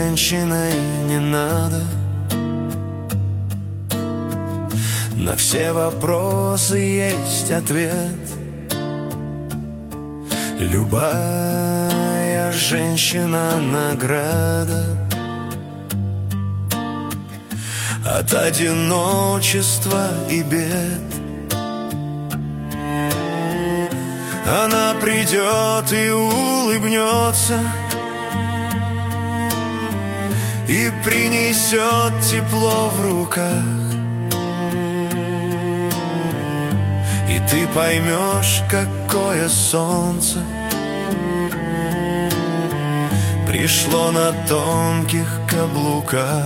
женщиной не надо. На все вопросы есть ответ. Любая женщина награда от одиночества и бед. Она придет и улыбнется, и принесет тепло в руках. И ты поймешь, какое солнце пришло на тонких каблуках.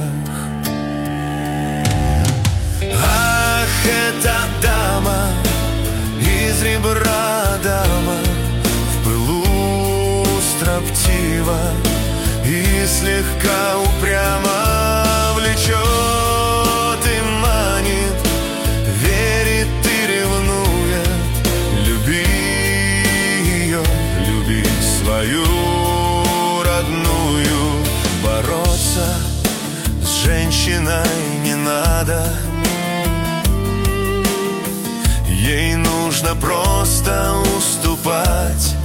Ах, эта дама из ребра дама, в пылу строптива и слегка упрямо влечет и манит, верит и ревнует. Люби ее, люби свою родную. Бороться с женщиной не надо, ей нужно просто уступать,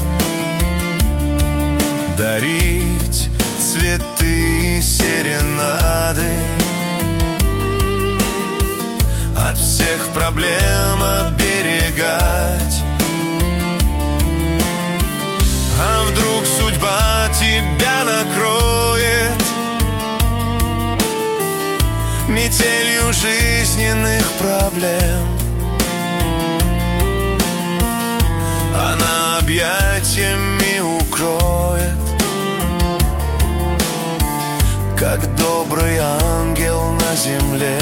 дарить цветы и серенады, от всех проблем оберегать. А вдруг судьба тебя накроет метелью жизненных проблем? Она объятиями укроет, как добрый ангел на земле.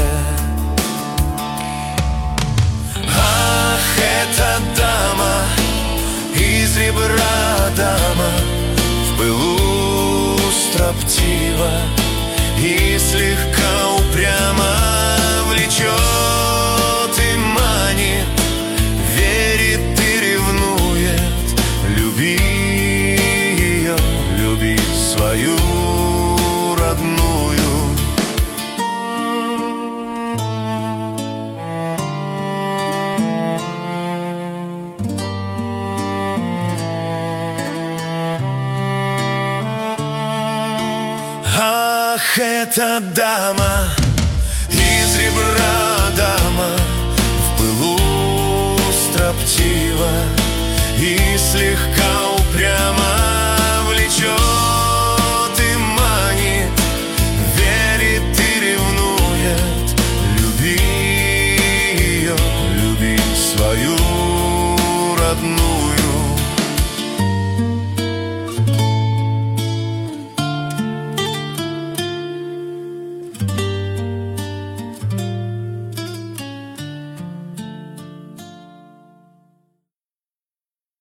Ах, эта дама из ребра дама, в пылу строптива и слегка упрямо влечет и манит, верит и ревнует. Люби ее, люби свою родную. Ах, эта дама из ребра дама, в пылу строптива и слегка